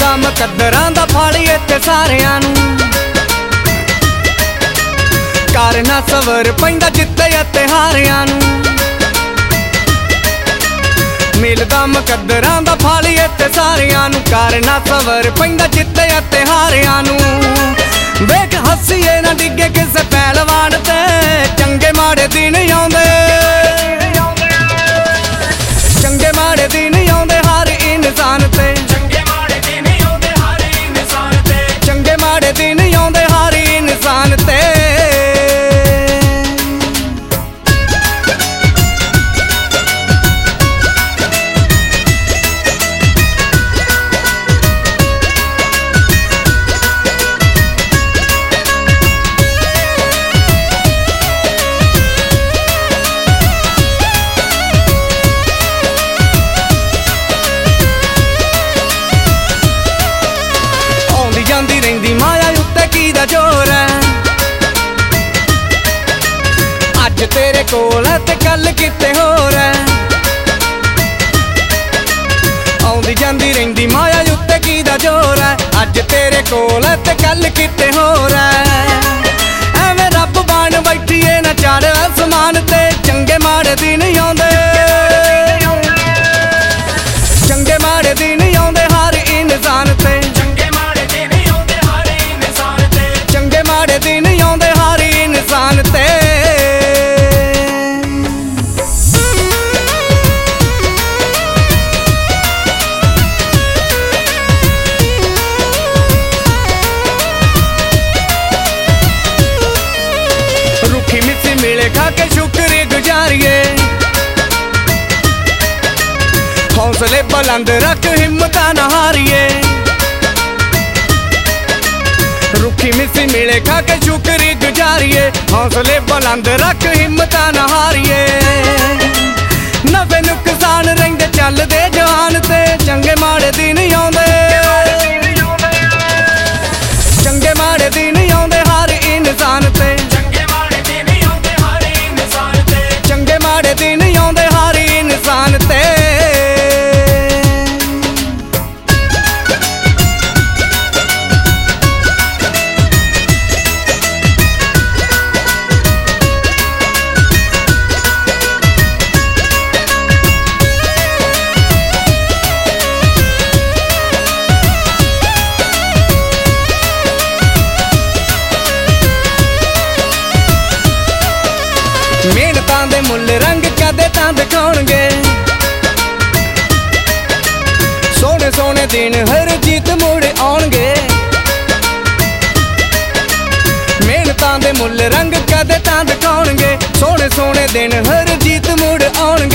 मिलदा मुकद्दरां दा फल इत्थे सारियां नूं। कर ना सवर पैंदा जित्ते अते हारियां नूं। मिलदा मुकद्दरां दा फल इत्थे सारियां नूं। कर ना सवर पैंदा जित्ते अते हारियां नूं। वेख हसीए ना डिगे किसे पहलवान ते, चंगे माड़े दिन आउंदे, चंगे माड़े दिन आउंदे हर इंसान ते। चंगे माड़े दिन आउंदे हर इंसान ते। चंगे माड़े दिन आउंदे हर इंसान ते। जांदी रहिंदी माया उत्ते की दा जोर है। अज तेरे कोल है ते कल किते होर है। आउंदी जांदी रहिंदी माया उत्ते की दा जोर है। अज तेरे कोल है ते कल किते होर है। एवें रब बन बैठिए ना चढ़ आसमान ते, चंगे माड़े दिन आउंदे, चंगे माड़े दिन आउंदे हर इंसान ते। दिन आउंदे हर इंसान ते। रूखी मिस्सी मिले खा के शुक्र गुजारिए। हौसले बुलंद रख हिम्मत न हारिए। रूखी मिस्सी मिले खा के शुक्र गुजारिए। हौसले बुलंद रख हिम्मत न हारिए। नफे नुकसान रहिंदे चलदे जहान ते, चंगे माड़े दिन आउंदे, चंगे माड़े दिन आउंदे हर इंसान ते। चंगे माड़े दिन आउंदे हर इंसान ते। चंगे माड़े दिन आउंदे हर इंसान ते। मेहनतां दे मुल रंग कदे तां दिखाउणगे। सोहणे सोहणे दिन हर जीत मुड़ आउणगे। मेहनतां दे मुल रंग कदे तां दिखाउणगे। सोहणे सोहणे दिन हर जीत मुड़ आउणगे।